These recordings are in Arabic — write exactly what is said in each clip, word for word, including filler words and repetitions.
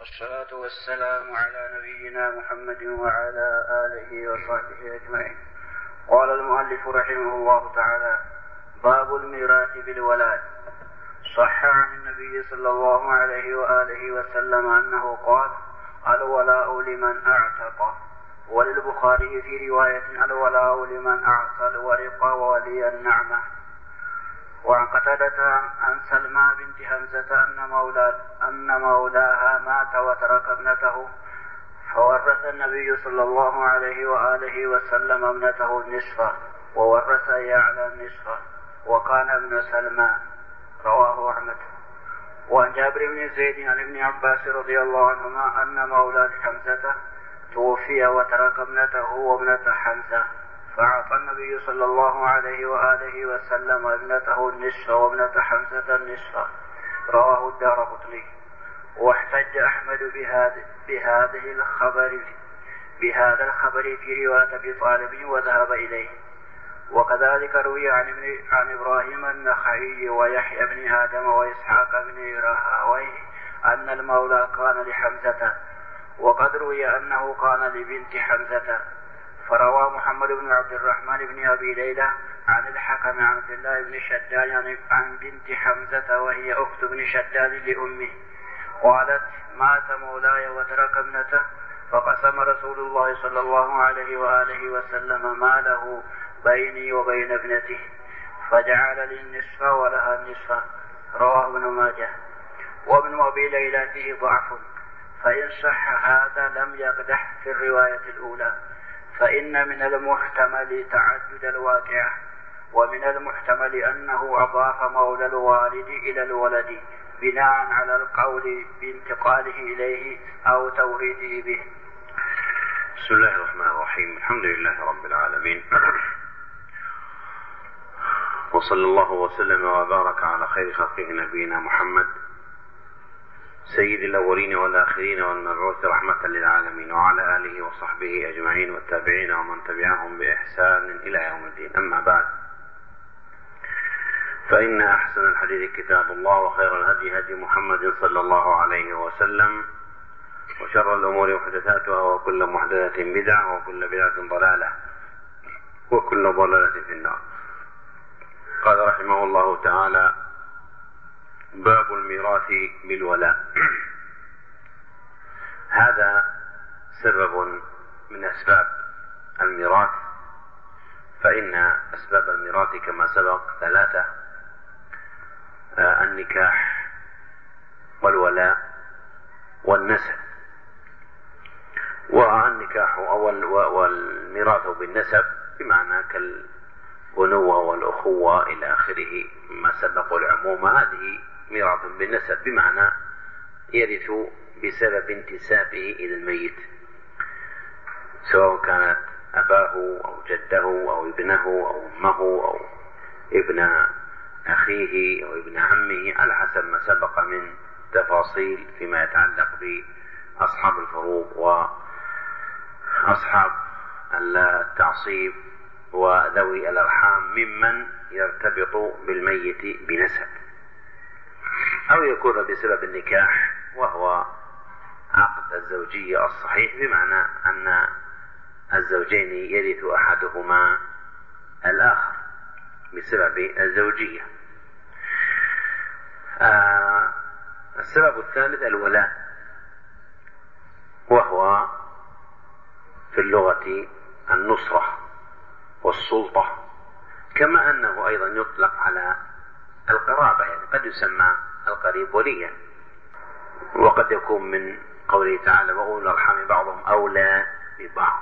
والصلاة والسلام على نبينا محمد وعلى آله وصحبه أجمعين. قال المؤلف رحمه الله تعالى: باب الميراث بالولاء. صح عن النبي صلى الله عليه وآله وسلم أنه قال: الولاء لمن أعتق. وللبخاري في رواية: الولاء لمن أعطى الورق وولي النعمة. وعن قتادة عن سلمى بنت همزة أن, مولى أن مولاها مات وترك ابنته، فورث النبي صلى الله عليه وآله وسلم ابنته النصف، وورث يعلى النصف، وكان ابن سلمى. رواه أحمد. وعن جابر بن زيد عن ابن عباس رضي الله عنهما أن مولى حمزة توفي وترك ابنته وابنة حمزة، فأعطى النبي صلى الله عليه وآله وسلم ابنته النصف وابنة حمزة النصف. رواه الدارقطني. واحتج أحمد بهذه, بهذه الخبر بهذا الخبر في رواية أبي طالب وذهب إليه. وكذلك روي عن, عن إبراهيم النخعي ويحيى بن آدم وإسحاق بن راهويه أن المولى كان لحمزة، وقد روي أنه كان لبنت حمزة. فروى محمد بن عبد الرحمن بن أبي ليلى عن الحكم عن عبد الله بن شداد عن بنت حمزة وهي أخت بن شداد لأمه قالت: مات مولاي وترك ابنته، فقسم رسول الله صلى الله عليه وآله وسلم ماله بيني وبين ابنته، فجعل لي النصف ولها النصف. رواه ابن ماجه. وابن أبي ليلى فيه ضعف، فإن صح هذا لم يقدح في الرواية الأولى، فإن من المحتمل تعدد الواقعة، ومن المحتمل أنه أضاف مولى الوالد إلى الولد بناء على القول بانتقاله إليه أو توريثه به. بسم الله الرحمن الرحيم. الحمد لله رب العالمين، وصلى الله وسلم وبارك على خير خلقه نبينا محمد سيد الأولين والآخرين والمبعوث رحمة للعالمين، وعلى آله وصحبه أجمعين والتابعين ومن تبعهم بإحسان إلى يوم الدين. أما بعد، فإن أحسن الحديث كتاب الله، وخير الهدي هدي محمد صلى الله عليه وسلم، وشر الأمور محدثاتها، وكل محدثة بدعة، وكل بدعة ضلالة، وكل ضلالة في النار. قال رحمه الله تعالى: باب الميراث بالولاء. هذا سبب من أسباب الميراث، فإن أسباب الميراث كما سبق ثلاثة: النكاح والولاء والنسب. والنكاح والميراث بالنسب بمعنى كالبنوة والأخوة إلى آخره ما سبق العموم، هذه ميراث بالنسب بمعنى يرث بسبب انتسابه إلى الميت، سواء كانت أباه أو جده أو ابنه أو أمه أو ابن أخيه أو ابن عمه، على حسب ما سبق من تفاصيل فيما يتعلق بأصحاب الفروض وأصحاب التعصيب وذوي الأرحام ممن يرتبط بالميت بنسب، أو يكون بسبب النكاح وهو عقد الزوجية الصحيح، بمعنى أن الزوجين يرث أحدهما الآخر بسبب الزوجية. آه السبب الثالث الولاء، وهو في اللغة النصرة والسلطة، كما أنه أيضا يطلق على القرابة، يعني قد يسمى القريب وليا، وقد يكون من قوله تعالى: وأولو الأرحام بعضهم أولى ببعض.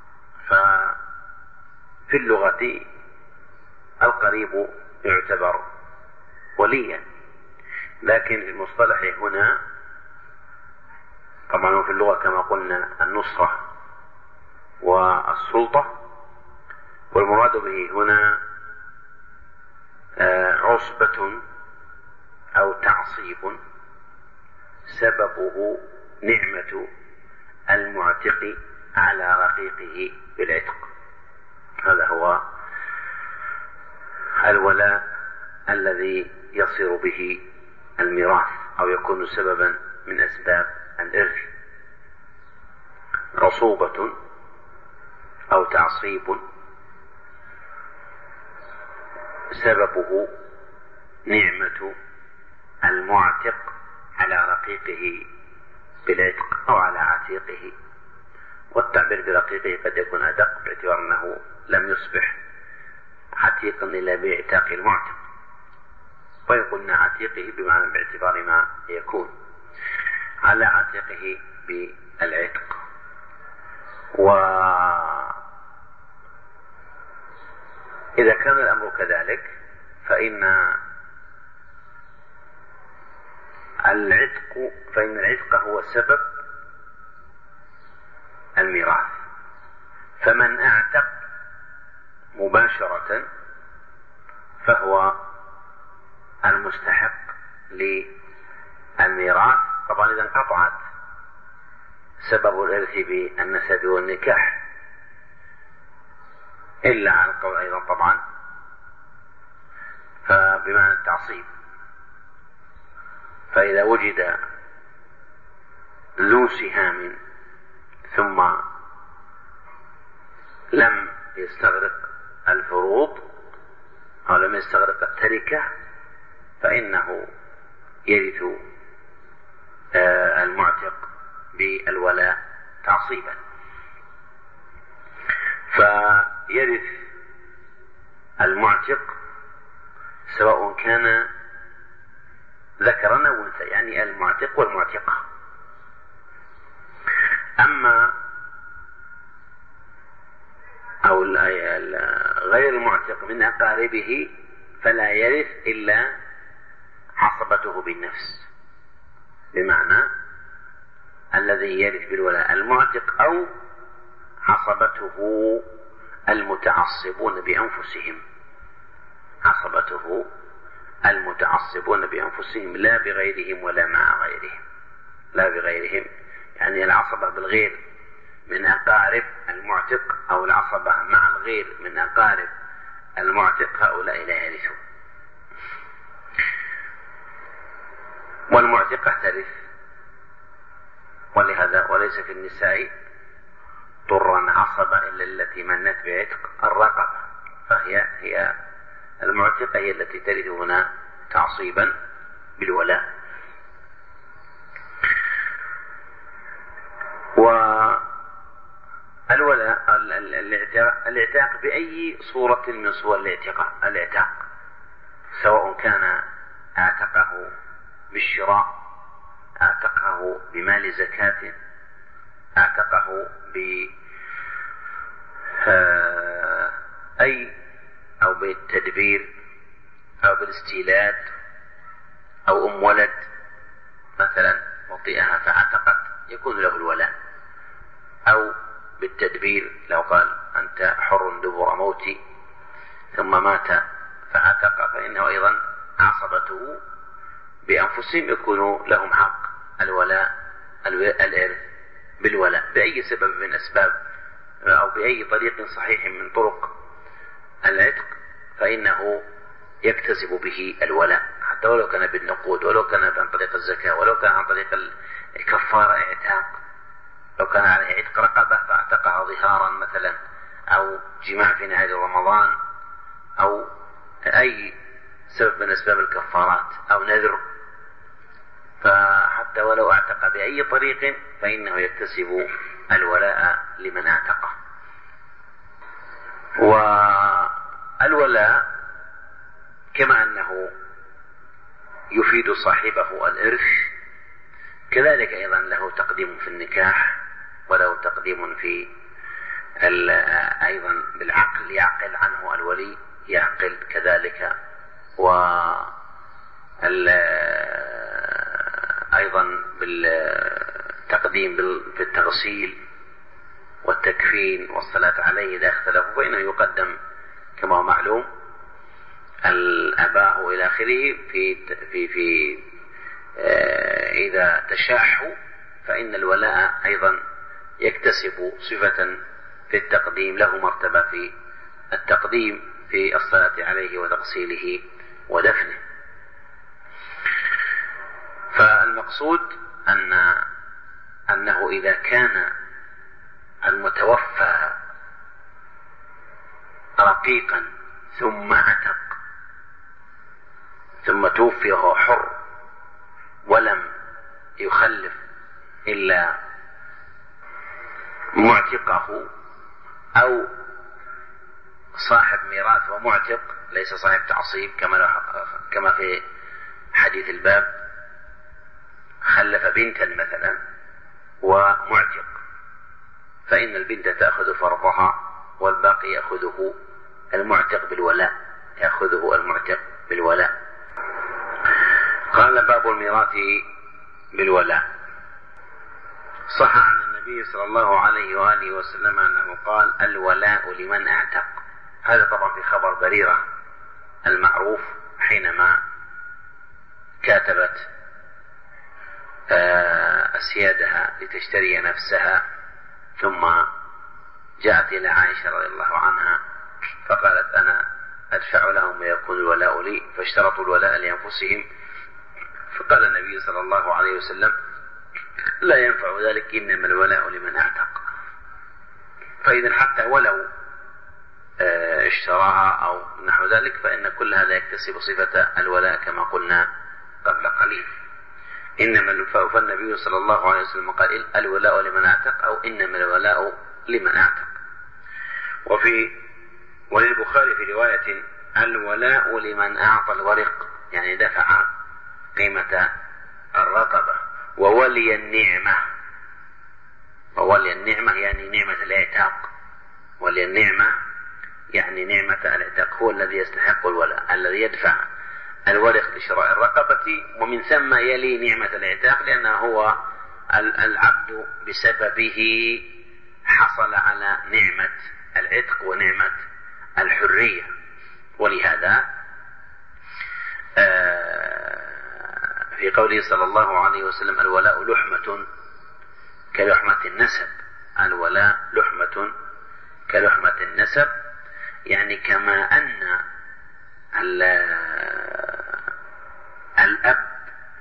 ففي اللغة القريب يعتبر وليا، لكن في المصطلح هنا طبعا في اللغة كما قلنا النصرة والسلطة، والمراد به هنا عصبة أو تعصيب سببه نعمة المعتق على رقيقه بالعتق. هذا هو الولاء الذي يصير به الميراث أو يكون سببا من أسباب الإرث. عصوبة أو تعصيب سببه نعمة المعتق على رقيقه بالعتق أو على عتيقه. والتعبير برقيقه قد يكون أدق باعتبار أنه لم يصبح عتيقا إلا باعتاق المعتق، ويقولنا عتيقه بمعنى باعتبار ما يكون على عتيقه بالعتق. وإذا كان الأمر كذلك فإن العتق فإن العتق هو سبب الميراث، فمن اعتق مباشرة فهو المستحق للميراث. طبعا إذا انقطعت سبب الإرث بالنسب والنكاح، إلا عن القول أيضا طبعا فبمعنى التعصيب. فإذا وجد ذو سهام ثم لم يستغرق الفروض أو لم يستغرق التركة فإنه يرث المعتق بالولاء تعصيبا. فيرث المعتق سواء كان ذكرا أو أنثى، يعني المعتق والمعتقة. أما أو غير المعتق من أقاربه فلا يرث إلا عصبته بالنفس، بمعنى الذي يرث بالولاء المعتق أو عصبته المتعصبون بأنفسهم، عصبته المتعصبون بأنفسهم لا بغيرهم ولا مع غيرهم، لا بغيرهم يعني العصبة بالغير من أقارب المعتق أو العصبة مع الغير من أقارب المعتق، هؤلاء لا يرثون. والمعتقة ترث، ولهذا وليس في النساء طرا عصبة إلا التي منت بعتق الرقبة، فهي هي المعتقة هي التي ترث هنا تعصيبا بالولاء. والولاء الاعتاق بأي صورة من صور الاعتاق، سواء كان اعتقه بالشراء، اعتقه بمال زكاة، اعتقه بأي أو بالتدبير أو بالاستيلاد، أو أم ولد مثلا وطئها فعتقت يكون له الولاء، أو بالتدبير لو قال أنت حر دبر موتي ثم مات فعتق فإنه أيضا عصبته بأنفسهم يكون لهم حق الولاء الإرث بالولاء بأي سبب من أسباب أو بأي طريق صحيح من طرق العتق، فإنه يكتسب به الولاء، حتى ولو كان بالنقود، ولو كان عن طريق الزكاة، ولو كان عن طريق الكفارة اعتاق، لو كان عليه عتق رقبة فاعتقها ظهارا مثلا، أو جماع في نهاية رمضان، أو أي سبب من أسباب الكفارات، أو نذر، فحتى ولو اعتق بأي طريق فإنه يكتسب الولاء لمن اعتقه. والولاء كما أنه يفيد صاحبه الإرث كذلك أيضا له تقديم في النكاح، وله تقديم في أيضا بالعقل، يعقل عنه الولي يعقل كذلك، و أيضا بالتقديم في التغسيل والتكفين والصلاة عليه إذا اختلفوا فإنه يقدم كما هو معلوم الآباء إلى آخره في في في إذا تشاحوا فإن الولاء أيضا يكتسب صفة في التقديم، له مرتبة في التقديم في الصلاة عليه وتغسيله ودفنه. فالمقصود أن أنه إذا كان المتوفى رقيقا ثم عتق ثم توفي وهو حر ولم يخلف إلا معتقه، أو صاحب ميراث ومعتق ليس صاحب تعصيب كما كما في حديث الباب، خلف بنتا مثلا ومعتق، فإن البنت تأخذ فرضها والباقي يأخذه المعتق بالولاء يأخذه المعتق بالولاء. قال: باب الميراث بالولاء. صح عن النبي صلى الله عليه وآله وسلم أنه قال: الولاء لمن اعتق. هذا طبعا في خبر بريرة المعروف حينما كاتبت أسيادها لتشتري نفسها، ثم جاءت إلى عائشة رضي الله عنها فقالت: أنا أدفع لهم ويكون الولاء لي، فاشترطوا الولاء لأنفسهم، فقال النبي صلى الله عليه وسلم: لا ينفع ذلك، إنما الولاء لمن اعتق. فإذا حتى ولو اشتراها أو نحو ذلك فإن كل هذا يكتسب صفة الولاء كما قلنا قبل قليل. إنما فالنبي صلى الله عليه وسلم قال: الولاء لمن اعتق، أو إنما الولاء لمن اعتق. وفي وللبخاري في رواية: الولاء لمن أعطى الورق، يعني دفع قيمة الرقبة. وولي النعمة، وولي النعمة يعني نعمة الإعتاق، ولي النعمة يعني نعمة الإعتاق، هو الذي يستحق الولاء، الذي يدفع الورق لشراء الرقبة، ومن ثم يلي نعمة الإعتاق، لأنه هو العبد بسببه حصل على نعمة العتق ونعمة الحرية. ولهذا في قوله صلى الله عليه وسلم: الولاء لحمة كلحمة النسب. الولاء لحمة كلحمة النسب، يعني كما أن الأب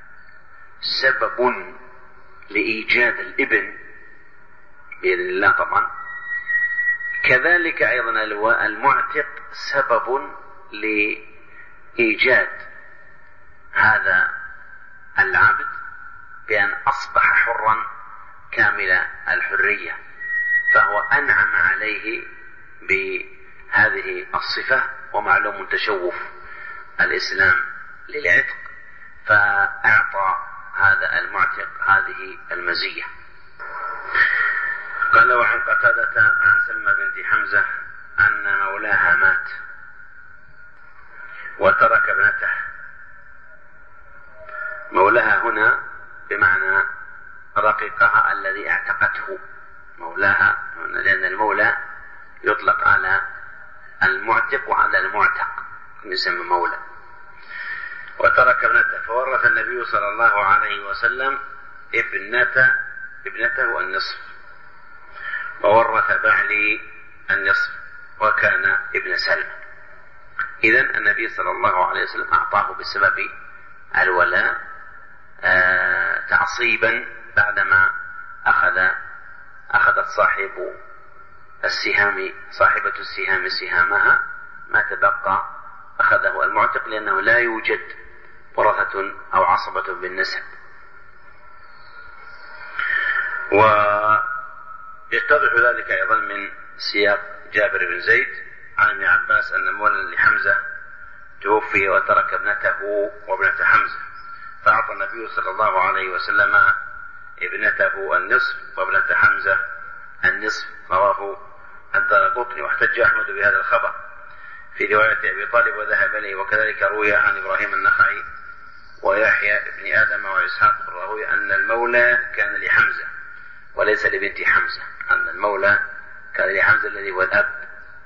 سبب لإيجاد الابن بإذن الله طبعا، كذلك أيضا المعتق سبب لإيجاد هذا العبد بأن أصبح حرا كامل الحرية، فهو أنعم عليه بهذه الصفة. ومعلوم تشوف الإسلام للعتق، فأعطى هذا المعتق هذه المزية. قال: وعن قتادة عن سلمى بنت حمزة أن مولاها مات وترك ابنته. مولاها هنا بمعنى رقيقها الذي اعتقته، مولاها، لأن المولى يطلق على المعتق وعلى المعتق يسمى مولى. وترك ابنته، فورث النبي صلى الله عليه وسلم ابنته ابنته النصف، وورث بعلي النصف، وكان ابن سلمى. إذن النبي صلى الله عليه وسلم أعطاه بسبب الولاء آه تعصيبا، بعدما أخذ أخذت صاحب السهام صاحبة السهام سهامها، ما تبقى أخذه المعتق، لأنه لا يوجد ورثة أو عصبة بالنسب. ويتضح ذلك أيضا من سياق جابر بن زيد عن ابن عباس أن مولى لحمزة توفي وترك ابنته وابنة حمزة، فأعطى النبي صلى الله عليه وسلم ابنته النصف وابنة حمزة النصف. رواه الدارقطني، واحتج أحمد بهذا الخبر في رواية أبي طالب وذهب إليه. وكذلك روي عن إبراهيم النخعي ويحيى ابن آدم وإسحاق بن راهويه أن المولى كان لحمزة وليس لبنت حمزة، أن المولى كان لحمزة الذي هو الأب.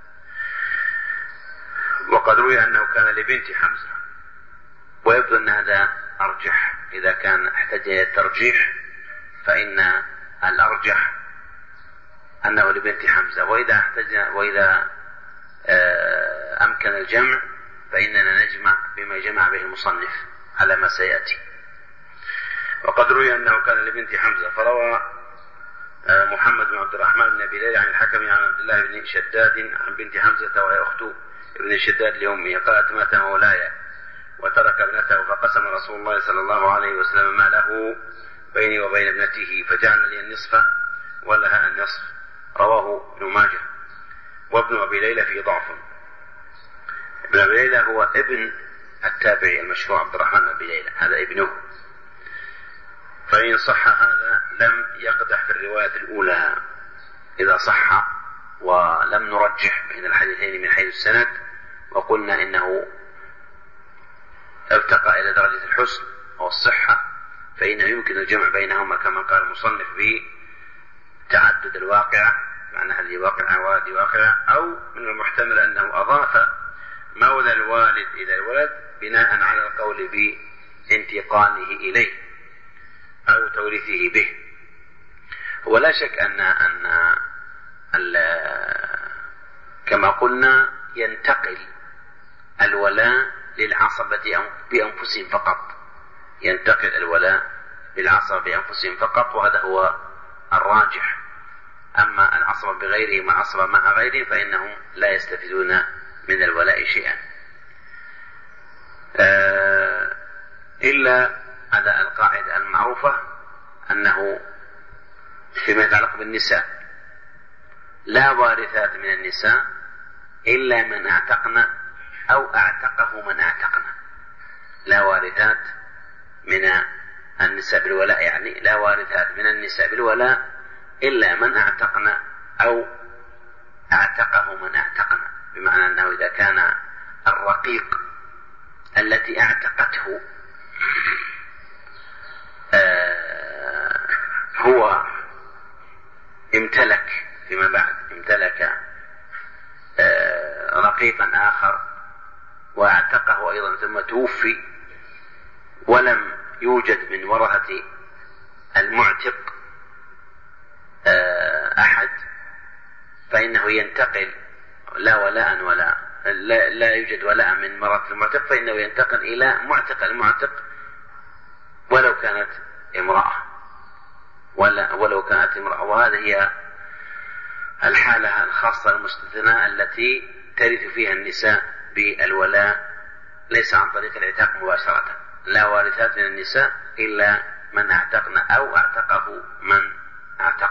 وقد روي أنه كان لبنت حمزة، ويبدو أن هذا أرجح. إذا كان احتج إلى الترجيح فإن الأرجح أنه لبنت حمزة، وإذا احتج وإذا أمكن الجمع فإننا نجمع بما جمع به المصنف على ما سيأتي. وقد روي أنه كان لبنت حمزة، فروى محمد بن عبد عبد الرحمن بن أبي ليلى عن الحكم عن عبد الله بن شداد عن بنت حمزة وهي أخت ابن شداد لأمه قالت مات مولاي وترك ابنته فقسم رسول الله صلى الله عليه وسلم ماله بيني وبين ابنته فجعل لي النصف ولها النصف. رواه ابن ماجه. وابن أبي ليلى في ضعف. ابن أبي ليلى هو ابن التابعي المشهور عبد الرحمن بن أبي ليلى، هذا ابنه، فإن صح هذا لم يقدح في الرواية الأولى إذا صح، ولم نرجح بين الحديثين من حيث السند، وقلنا إنه ارتقى إلى درجة الحسن والصحة، فإنه يمكن الجمع بينهما كما قال المصنف بتعدد الواقعة، معنى هذه واقعة وهذه واقعة، أو من المحتمل أنه أضاف مولى الوالد إلى الولد بناء على القول بانتقاله إليه أو توريثه به. ولا شك أن أن كما قلنا ينتقل الولاء للعصبة بأنفسهم فقط، ينتقل الولاء للعصبة بأنفسهم فقط، وهذا هو الراجح. أما العصبة بغيرهم والعصبة مع غيرهم فإنهم لا يستفيدون من الولاء شيئا، إلا على القاعدة المعروفة أنه فيما يتعلق بالنساء لا وارثات من النساء إلا من اعتقنا أو اعتقه من اعتقنا. لا وارثات من النساء بالولاء، يعني لا وارثات من النساء بالولاء إلا من اعتقنا أو اعتقه من اعتقنا، بمعنى أنه إذا كان الرقيق التي اعتقته آه هو امتلك فيما بعد امتلك آه رقيقا آخر واعتقه أيضا ثم توفي ولم يوجد من ورثة المعتق آه أحد، فإنه ينتقل لا ولاء ولا لا, لا يوجد ولاء من ورثة المعتق، فإنه ينتقل إلى معتق المعتق ولو كانت امرأة ولا ولو كانت امرأة. وهذه هي الحالة الخاصة المستثناء التي ترث فيها النساء بالولاء ليس عن طريق العتاق مباشرة، لا وارثات من النساء إلا من اعتقنا أو اعتقه من اعتق.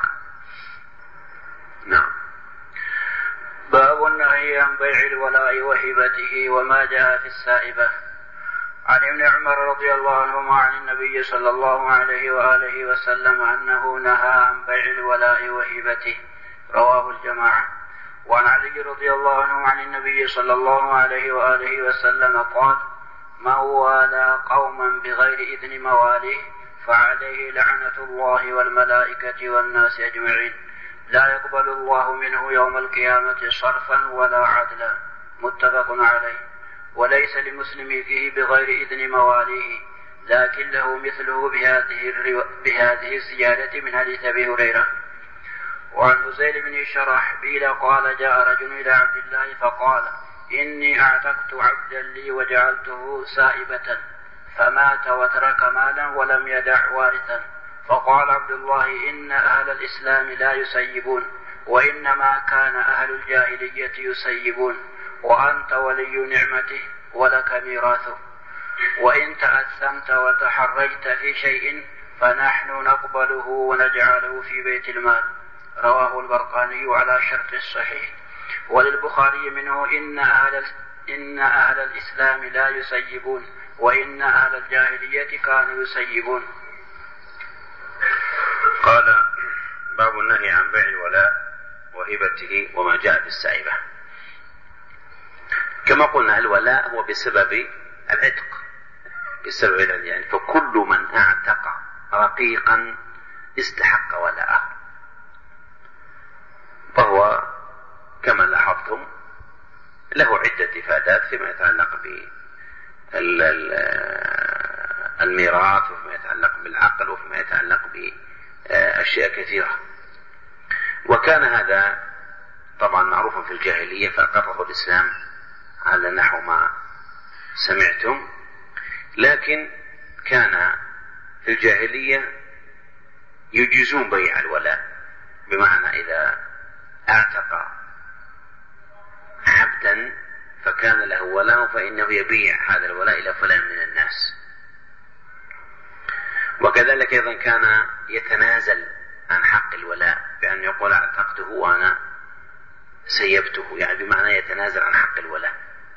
نعم. باب النهي عن بيع الولاء وهبته وما جاء في السائبة. عن ابن عمر رضي الله عنهما عن النبي صلى الله عليه وآله وسلم أنه نهى عن بيع الولاء وهبته، رواه الجماعة. وعن علي رضي الله عنه عن النبي صلى الله عليه وآله وسلم قال: من والى قوما بغير إذن مواليه فعليه لعنة الله والملائكة والناس أجمعين، لا يقبل الله منه يوم القيامة صرفا ولا عدلا. متفق عليه. وليس لمسلم فيه بغير إذن مواليه، لكن له مثله بهذه, الرو... بهذه الزيادة من حديث أبي هريرة. وعن هزيل بن شرحبيل قال: جاء رجل إلى عبد الله فقال: إني أعتقت عبدا لي وجعلته سائبة فمات وترك مالا ولم يدع وارثا. فقال عبد الله: إن أهل الإسلام لا يسيبون، وإنما كان أهل الجاهلية يسيبون، وأنت ولي نعمته ولك ميراثه، وإن تأثمت وتحرجت في شيء فنحن نقبله ونجعله في بيت المال. رواه البرقاني على شرط الصحيح. وللبخاري منه: إن أهل, إن أهل الإسلام لا يسيبون، وإن أهل الجاهلية كانوا يسيبون. قال: باب النهي عن بيع الولاء وهبته وما جاء في السائبة. كما قلنا الولاء هو بسبب العتق، بسبب العتق، يعني فكل من اعتق رقيقا استحق ولاءه، فهو كما لاحظتم له عدة إفادات فيما يتعلق بالميراث وفيما يتعلق بالعقل وفيما يتعلق بأشياء كثيرة. وكان هذا طبعا معروفا في الجاهلية فأقره الإسلام على نحو ما سمعتم، لكن كان في الجاهلية يجيزون بيع الولاء، بمعنى إذا اعتق عبدا فكان له ولاء فإنه يبيع هذا الولاء إلى فلان من الناس. وكذلك أيضا كان يتنازل عن حق الولاء بأن يقول اعتقته وأنا سيبته، يعني بمعنى يتنازل عن حق الولاء.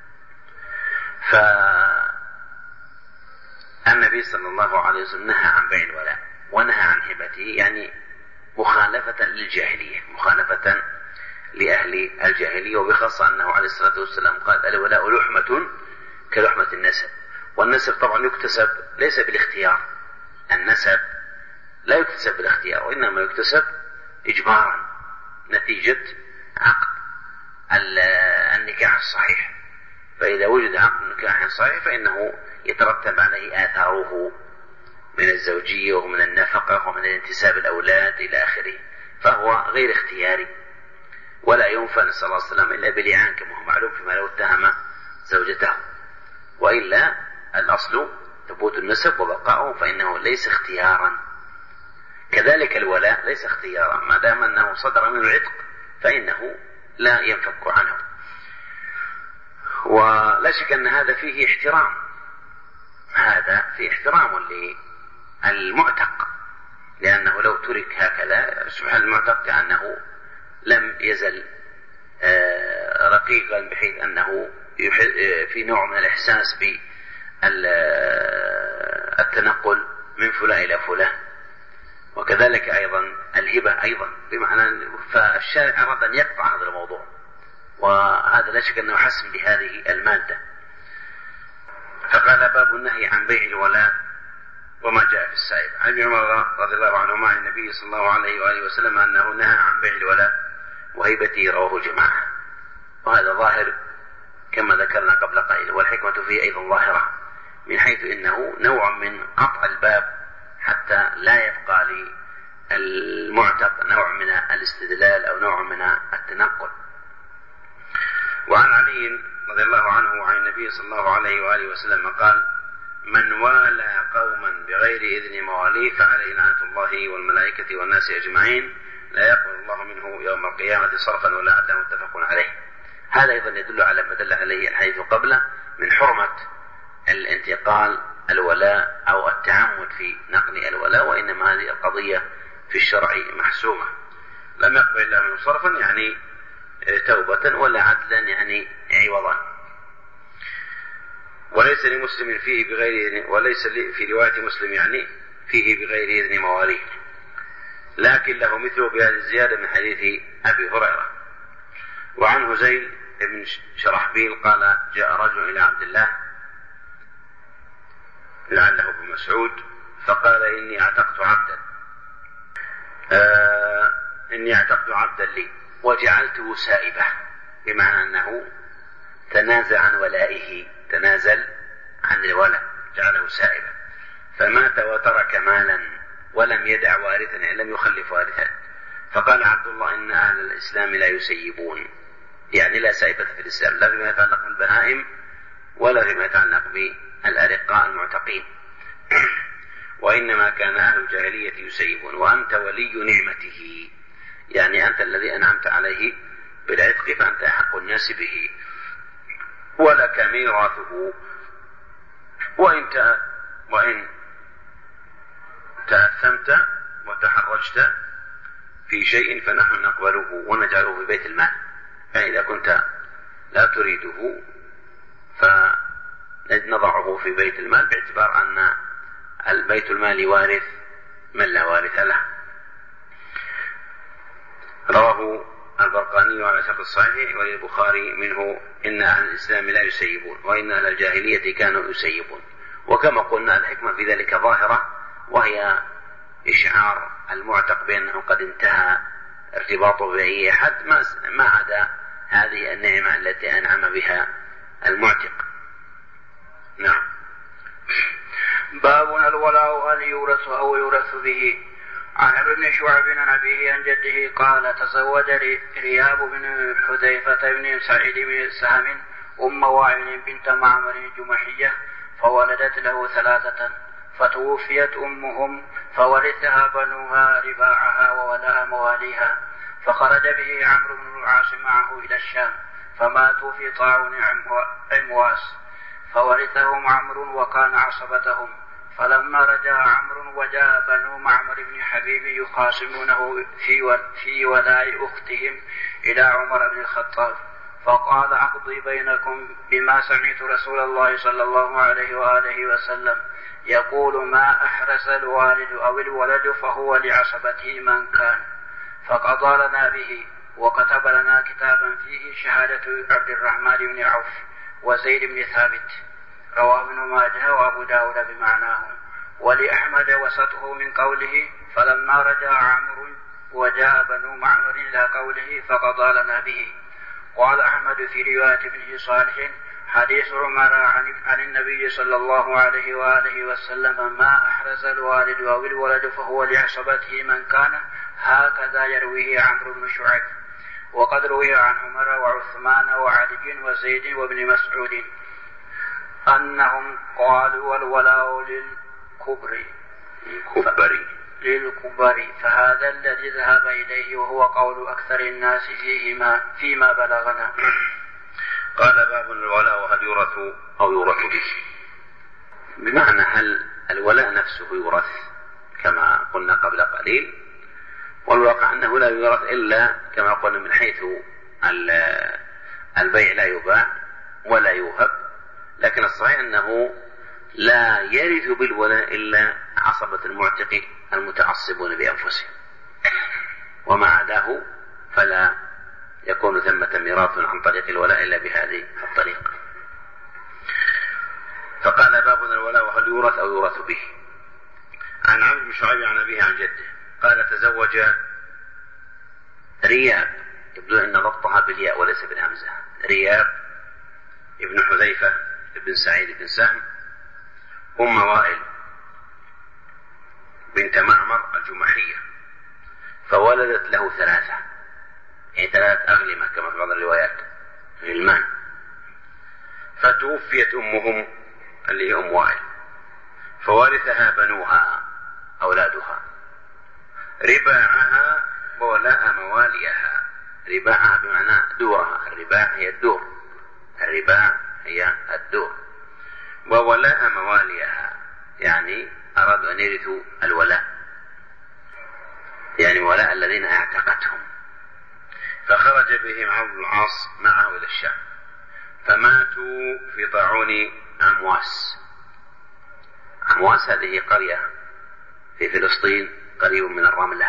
فالنبي صلى الله عليه وسلم نهى عن بيع الولاء ونهى عن هبته، يعني مخالفة للجاهلية، مخالفة لأهل الجاهلية، وبخاصة أنه عليه الصلاة والسلام قال الولاء لحمة كلحمة النسب. والنسب طبعا يكتسب ليس بالاختيار، النسب لا يكتسب بالاختيار وإنما يكتسب إجبارا نتيجة عقد النكاح الصحيح. فإذا وجد عقد النكاح الصحيح فإنه يترتب عليه آثاره من الزوجية ومن النفقة ومن الانتساب الأولاد إلى آخره، فهو غير اختياري ولا ينفى نسأل الله السلام إلا بلعان كما هو معلوم فيما لو اتهم زوجته، وإلا الأصل ثبوت النسب وبقاؤه فإنه ليس اختيارا. كذلك الولاء ليس اختيارا، ما دام أنه صدر منه العتق فإنه لا ينفك عنه. ولا شك أن هذا فيه احترام، هذا فيه احترام للمعتق، لأنه لو ترك هكذا سبحان المعتق كأنه لم يزل رقيقا، بحيث أنه في نوع من الإحساس بالتنقل من فلان إلى فلان. وكذلك أيضا الهبة أيضا بمعنى، فالشارع أراد أن يقطع هذا الموضوع، وهذا لا شك أنه حسم لهذه المادة. فقال باب النهي عن بيع الولاء وما جاء في السائب. عن ابن عمر رضي الله عنهما عن النبي صلى الله عليه وآله وسلم أنه نهى عن بيع الولاء وهيبته، رواه جماعة. وهذا ظاهر كما ذكرنا قبل قليل، والحكمة فيه أيضا ظاهرة من حيث إنه نوع من قطع الباب حتى لا يبقى للمعتق نوع من الاستدلال أو نوع من التنقل. وعن علي رضي الله عنه وعن النبي صلى الله عليه وآله وسلم قال: من والى قوما بغير إذن مواليه فعليه لعنة الله والملائكة والناس أجمعين، لا يقبل الله منه يوم القيامة صرفا ولا عدلا، متفق عليه. هذا أيضا يدل على ما دل عليه الحديث قبله من حرمة الانتقال الولاء أو التعمد في نقل الولاء، وإنما هذه القضية في الشرع محسومة. لم يقبل الله منه صرفا يعني توبة ولا عدلا يعني عوضا. وليس لمسلم فيه بغير إذن، وليس في رواية مسلم يعني فيه بغير إذن مواليه، لكن له مثله بهذه الزيادة من حديث أبي هريرة. وعنه زيد بن شرحبيل قال: جاء رجل إلى عبد الله لعله ابن مسعود فقال: إني اعتقت عبدا آه إني اعتقت عبدا لي وجعلته سائبة، بمعنى أنه تنازل عن ولائه، تنازل عن الولاء جعله سائبة، فمات وترك مالا ولم يدع وارثا، يعني لم يخلف وارثا. فقال عبد الله: إن أهل الإسلام لا يسيبون، يعني لا سائبة في الإسلام، لا فيما يتعلق بالبهائم ولا فيما يتعلق بالأرقاء المعتقين، وإنما كان أهل الجاهلية يسيبون، وأنت ولي نعمته، يعني أنت الذي أنعمت عليه بالعتق فأنت أحق الناس به، ولك ميراثه، وإن وإن تأثمت وتحرجت في شيء فنحن نقبله ونجعله في بيت المال. يعني إذا كنت لا تريده فنضعه في بيت المال، باعتبار أن البيت المال وارث من لا وارث له. رواه البرقاني على شرط الصحيح وللبخاري منه: إن أهل الإسلام لا يسيبون وإن أهل الجاهلية كانوا يسيبون. وكما قلنا الحكمة في ذلك ظاهرة، وهي إشعار المعتق بأنه قد انتهى ارتباطه بأي أحد ما عدا هذه النعمة التي أنعم بها المعتق. نعم. باب الولاء هل يورث أو يورث به. عن عمرو بن شعيب عن أبيه عن جده قال: تزوج رياب بن حذيفة بن سعيد بن سهم أم وائل بنت معمر الجمحية، فولدت له ثلاثة، فتوفيت أمهم فورثها بنوها رباعها وولاء مواليها، فخرج به عمرو بن العاص معه إلى الشام، فماتوا في طاعون عمواس، فورثهم عمرو وكان عصبتهم. فلما رجع عمرو وجاء بنو معمر بن حبيب يخاصمونه في في ولاء أختهم إلى عمر بن الخطاب، فقال أقضي بينكم بما سمعت رسول الله صلى الله عليه وآله وسلم يقول ما أحرز الوالد أو الولد فهو لعصبته من كان، فقضى لنا به وكتب لنا كتابا فيه شهادة عبد الرحمن بن عوف وزيد بن ثابت. رواه ابن ماجه وأبو داود بمعناه. ولأحمد وسطه من قوله فلما رجع عمرو وجاء بنو معمر إلى قوله فقضى لنا به. قال أحمد في رواية ابن صالح حديث عمر عن النبي صلى الله عليه وآله وسلم ما أحرز الوالد أو الولد فهو لعصبته من كان، هكذا يرويه عمرو بن شعيب. وقد روي عن عمر وعثمان وعلي وزيد وابن مسعود أنهم قالوا والولاء للكبر كبري للكبر، فهذا الذي ذهب إليه وهو قول أكثر الناس فيهما فيما بلغنا. قال باب الولاء وهل يورث أو يورث به، بمعنى هل الولاء نفسه يورث كما قلنا قبل قليل، والواقع أنه لا يورث إلا كما قلنا من حيث البيع لا يباع ولا يوهب، لكن الصحيح أنه لا يرث بالولاء إلا عصبة المعتق المتعصبون بأنفسهم، وما عداه فلا يكون ثمة ميراث عن طريق الولاء إلا بهذه الطريقة. فقال بابنا الولاء وهل يورث أو يورث به. عن عمرو بن شعيب عن أبيه عن جده قال تزوج رياب، يبدو أن ضبطها بالياء وليس بالهمزة، رياب ابن حذيفة ابن سعيد بن سهم أم وائل بنت معمر الجمحية، فولدت له ثلاثة، يعني ثلاث أغلمة كما في بعض الروايات غلمان، فتوفيت أمهم اللي هي أم وائل، فورثها بنوها أولادها رباعها وولاء مواليها. رباعها بمعنى دورها، الرباع هي الدور، الرباع هي الدور، وولاء مواليها يعني أرادوا أن يرثوا الولاء، يعني ولاء الذين اعتقتهم. فخرج بهم عمرو بن العاص معه إلى الشام، فماتوا في طاعون عمواس. عمواس هذه قرية في فلسطين قريب من الرملة،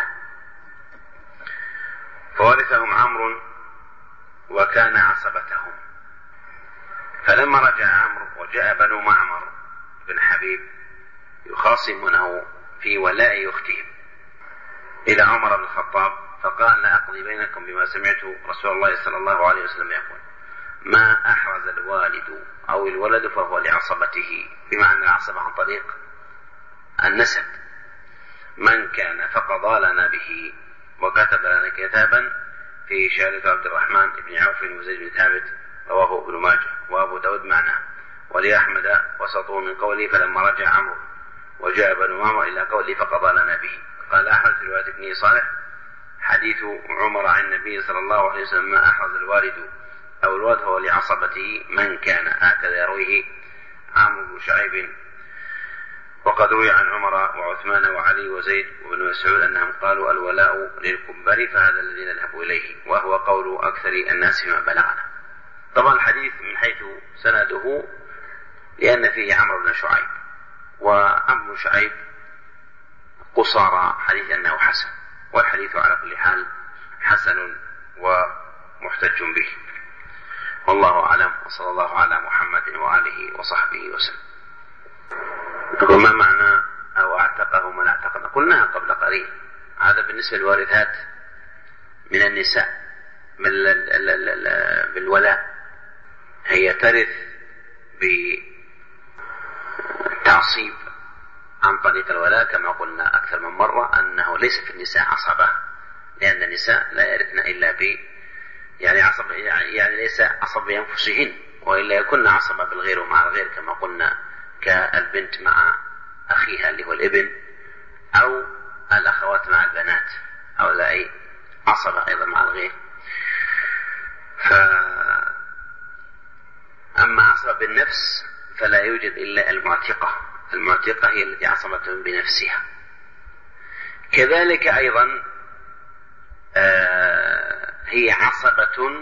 فورثهم عمرو وكان عصبتهم. فلما رجع عمرو وجاء بنو معمر بن حبيب يخاصمونه في ولاء أختهم إلى عمر بن الخطاب، فقال لا أقضي بينكم بما سمعت رسول الله صلى الله عليه وسلم يقول ما أحرز الوالد أو الولد فهو لعصبته، بمعنى العصبة عن طريق النسب، من كان فقضى لنا به وكتب لنا كتابا في شهادة عبد الرحمن بن عوف وزيد بن ثابت. رواه ابن ماجه وأبو داود معناه. ولأحمد وسطه من قوله فلما رجع عمرو وجاء بنو معمر إلى قوله فقضى لنا به. قال أحمد في رواية ابن صالح حديث عمر عن النبي صلى الله عليه وسلم ما أحرز الوالد أو الولد هو لعصبته من كان، هكذا يرويه عمرو بن شعيب. وقد روي عن عمر وعثمان وعلي وزيد وابن مسعود أنهم قالوا الولاء للكبار، فهذا الذي نذهب إليه وهو قول أكثر الناس فيما بلغنا. طبعا الحديث من حيث سنده لأن فيه عمرو بن شعيب، وعمرو بن شعيب قصارى حديث أنه حسن، والحديث على كل حال حسن ومحتج به، والله أعلم. وصلى الله على محمد وآله وصحبه وسلم. ما معنى أو أعتقه من اعتقنا؟ قلناها قبل قليل، هذا بالنسبة للوارثات من النساء بالولاء، هي ترث بالتعصيب عن طريق الولاء كما قلنا أكثر من مرة أنه ليس في النساء عصبة، لأن النساء لا يرثن إلا ب يعني عصب، يعني ليس عصب بأنفسهن، وإلا يكون عصبة بالغير ومع الغير كما قلنا كالبنت مع أخيها اللي هو الابن، أو الأخوات مع البنات، هؤلاء عصبة أيضا مع الغير. فأما عصبة بالنفس فلا يوجد إلا المعتقة، المعتقة هي التي عصبت بنفسها. كذلك أيضا آه هي عصبة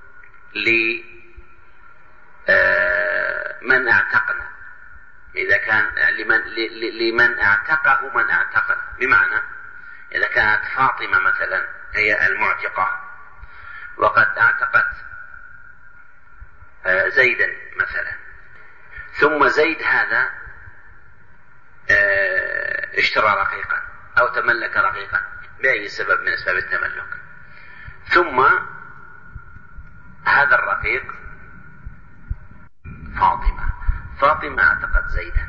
لمن اعتقنا، إذا كان لمن, لمن اعتقه من اعتقنا، بمعنى إذا كانت فاطمة مثلا هي المعتقة وقد اعتقت آه زيدا مثلا، ثم زيد هذا آه اشترى رقيقا أو تملك رقيقا بأي سبب من أسباب التملك، ثم هذا الرقيق فاطمة فاطمة اعتقت زيدا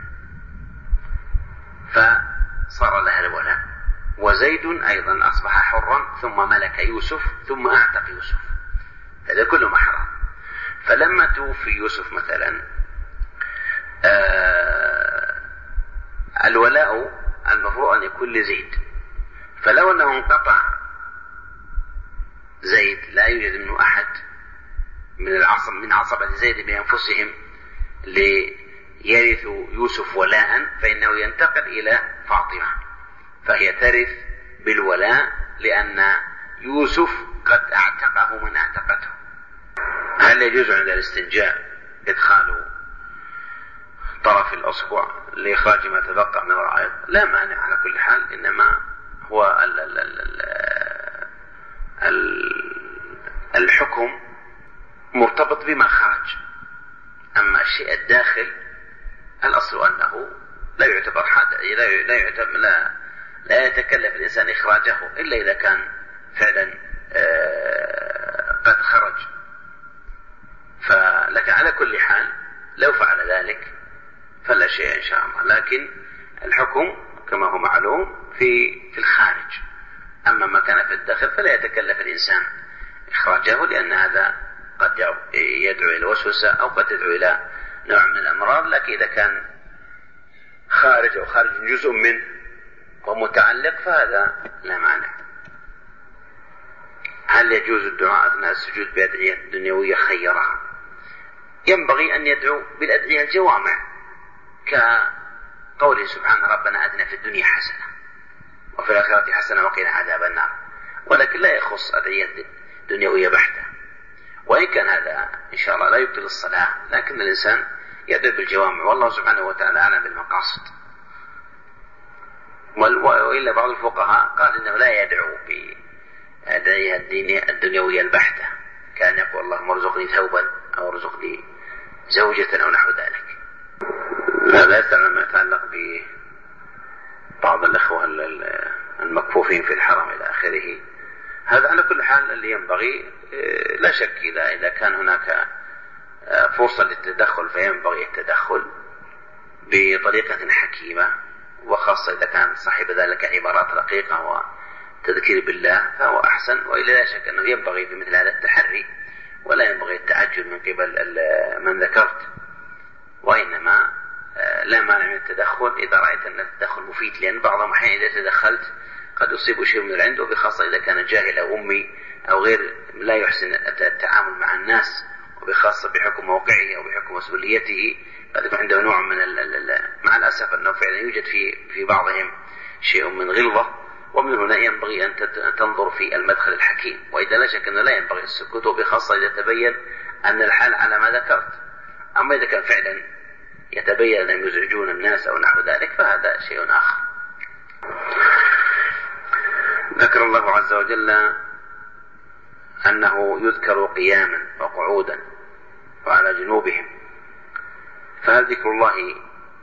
فصار لها الولاء، وزيد أيضا أصبح حرا ثم ملك يوسف ثم اعتق يوسف، هذا كله محرم. فلما توفي يوسف مثلا آه الولاء المفروض أن يكون لزيد، فلو أنه انقطع زيد لا يوجد منه أحد من العصب من عصبة زيد بأنفسهم ليرث يوسف ولاء، فإنه ينتقل إلى فاطمة فهي ترث بالولاء لأن يوسف قد اعتقه من اعتقته. هل يجوز عند الاستنجاء إدخال طرف الأصبع لإخراج ما تبقى من الغائط؟ لا مانع على كل حال، إنما هو ال ال ال ال الحكم مرتبط بما خرج، أما الشيء الداخل الأصل أنه لا يعتبر حادث، لا لا يعتبر لا لا يتكلف الإنسان إخراجه إلا إذا كان فعلا قد خرج. فلك على كل حال لو فعل ذلك فلا شيء إن شاء الله، لكن الحكم كما هو معلوم في في الخارج، أما ما كان في الداخل فلا يتكلف الإنسان إخراجه، لأن هذا قد يدعو إلى وسوسة أو قد يدعو إلى نوع من الأمراض. لكن إذا كان خارج أو خارج جزء منه ومتعلق فهذا لا مانع. هل يجوز الدعاء أثناء السجود بأدعية دنيوية خيرها؟ ينبغي أن يدعو بالأدعية الجوامع كقوله سبحانه ربنا آتنا في الدنيا حسنة وفي الآخرة حسنة وقنا عذاب النار، ولكن لا يخص أدعية دنيوية بحتة، وإن كان هذا إن شاء الله لا يبطل الصلاة، لكن الإنسان يدعو بالجوامع، والله سبحانه وتعالى أعلم بالمقاصد. وإلا بعض الفقهاء قال إنه لا يدعو بأدعية الدنيوية البحتة، كان يقول اللهم ارزقني ثوبا أو ارزقني زوجة أو نحو ذلك. هذا يسأل ما يتعلق ببعض الأخوة المكفوفين في الحرم إلى آخره. هذا على كل حال اللي ينبغي لا شك إذا إذا كان هناك فرصة للتدخل فينبغي التدخل بطريقة حكيمة، وخاصة إذا كان صاحب ذلك عبارات رقيقة وتذكير بالله فهو أحسن، وإلا لا شك أنه ينبغي في مثل هذا التحري، ولا ينبغي التعجل من قبل من ذكرت، وإنما لا مانع من التدخل إذا رأيت أن التدخل مفيد، لأن بعضهم أحيانا إذا تدخلت قد يصيب شيء من العند، وبخاصة إذا كان جاهل أو أمي أو غير لا يحسن التعامل مع الناس، وبخاصة بحكم موقعه أو بحكم مسؤوليته قد يكون عنده نوع من مع الأسف أنه فعلا يوجد في في بعضهم شيء من غلظة، ومن هنا ينبغي أن تنظر في المدخل الحكيم، وإذا لا شك أنه لا ينبغي السكوت، وبخاصة إذا تبين أن الحال على ما ذكرت. أما إذا كان فعلا يتبين أنهم يزعجون الناس أو نحو ذلك فهذا شيء آخر. ذكر الله عز وجل أنه يذكر قياما وقعودا وعلى جنوبهم، فهل ذكر الله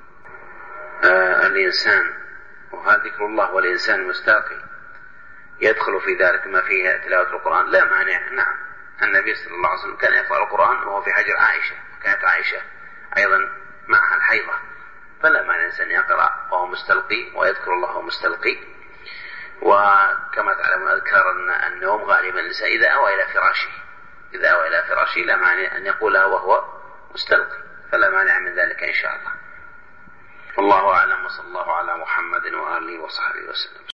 آه الإنسان وهل ذكر الله والإنسان المستاقي يدخل في ذلك ما فيه تلاوة القرآن؟ لا مانع. نعم، النبي صلى الله عليه وسلم كان يقرأ القرآن وهو في حجر عائشة، كانت عائشة أيضا معها الحيضة، فلا مانع الإنسان يقرأ وهو مستلقي ويذكر الله وهو مستلقي. وكما تعلمون أذكار النوم غالبا الإنسان إذا أوى إلى فراشه إذا أوى إلى فراشه لا مانع أن يقولها وهو مستلقي، فلا مانع من ذلك إن شاء الله. والله أعلم، وصلى الله على محمد وآله وصحبه وسلم.